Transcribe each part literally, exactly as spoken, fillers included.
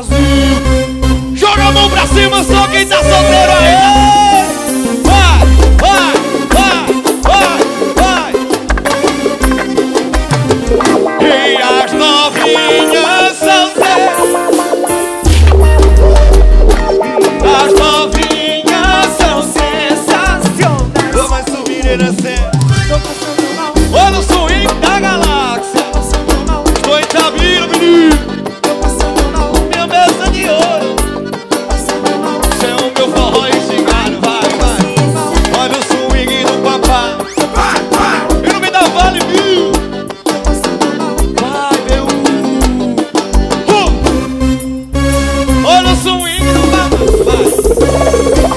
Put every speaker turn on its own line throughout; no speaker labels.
Brasil. Joga a mão pra cima, só quem tá solteiro aí. Vai, vai, vai, vai, vai. E as novinhas são certas. As novinhas são sensacionais. Vou mais subir e descer. Olha o swing da galáxia. Estou em Itabira, menino. Minha mesa de ouro. Cê é o meu forró e cigarro. Vai, vai. Olha o swing do papai. Vai, vai. E não me dá vale mil. Vai, meu. Uh. Olha o swing do papai. Vai.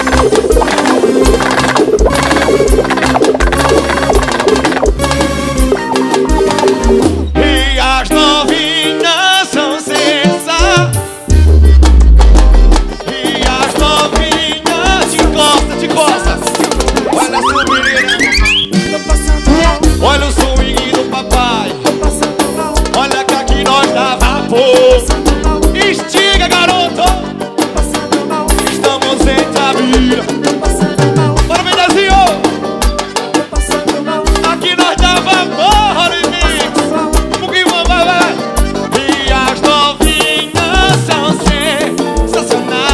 Olha o swing do papai. Olha que aqui nós dá vapor. Estiga, garoto. Estamos em Itabira. Bora, Mendezinho. Aqui nós dá vapor, remix. O que vai, vai, vai. E as novinhas são sensacionais.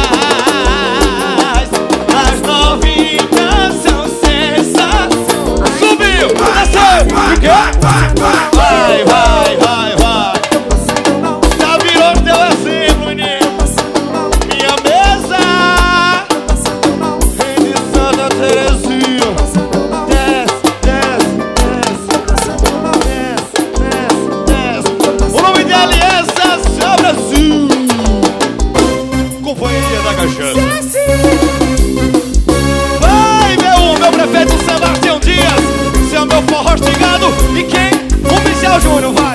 As novinhas são sensacionais. Subiu, desceu. Vai, vai, vai, vai, vai. Já virou teu exemplo, menino. Minha mesa vem de Santa Terezinha. Desce, desce, desce. Desce, desce. O nome dela é essa, Brasil. Companhia da cachaça. Vai, meu, meu prefeito Sebastião Dias. Esse é o meu forró estigado. E quem? O Michel Júnior, vai!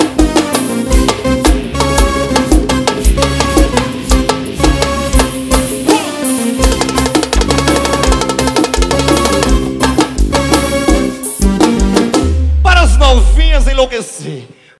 Para as novinhas enlouquecer.